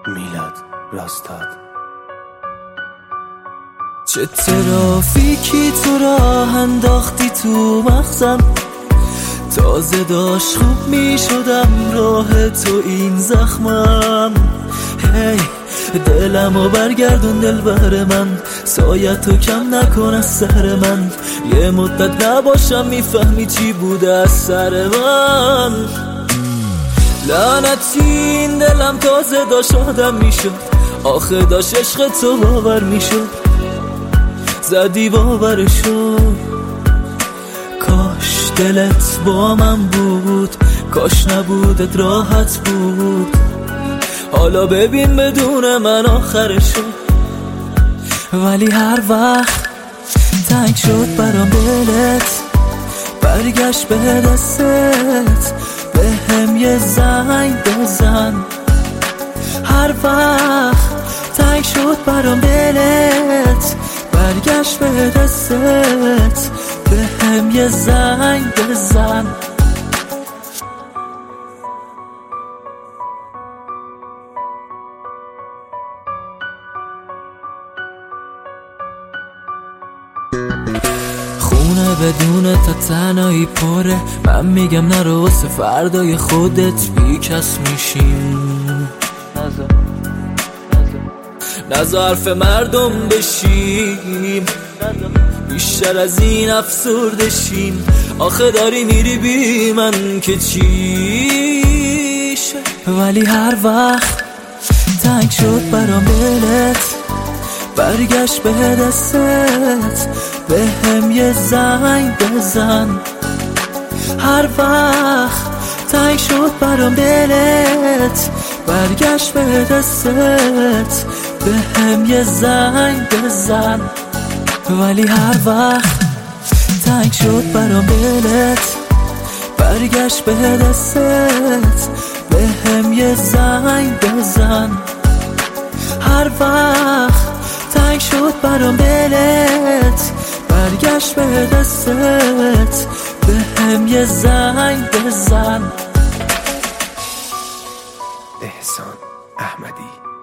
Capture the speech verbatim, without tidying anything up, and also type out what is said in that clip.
میلاد راستاد. چه ترافیکی تو راه انداختی تو مغزم، تازه داشت خوب می شدم راه تو این زخمم. هی دلمو برگردون دل بر من، سایتو کم نکن از سر من. یه مدت نباشم میفهمی چی بوده از سر من. لعنتی این دلم تازه داشت آدم میشد، آخه داشت عشق تو باور میشد، زدی باورشو. کاش دلت با من بود، کاش نبودت راحت بود. حالا ببین بدون من آخرشو. ولی هر وقت تنگ شد برام دلت، برگشت به دستت، به هم یه زنگ بزن. هر وقت تنگ شد برام دلت، برگشت به دستت، به هم یه زنگ بزن. خونه بدون تا تنهایی پره، من میگم نرو واسه فردای خودت بی کس میشیم. نذار حرف مردم بشیم، بیشتر از این افسرده شیم. آخه داری میری بی من که چیشه. ولی هر وقت تنگ شد برام دلت، برگشت به دستت، به هم یه زنگ بزن. هر وقت تنگ شد برام دلت، برگشت به دستت، به هم یه زنگ بزن. ولی هر وقت تنگ شد برام دلت، برگشت به دستت، به هم یه زنگ بزن. هر وقت تنگ شد برام دلت، برگشت به دستت، به هم یه زنگ بزن. احسان احمدی.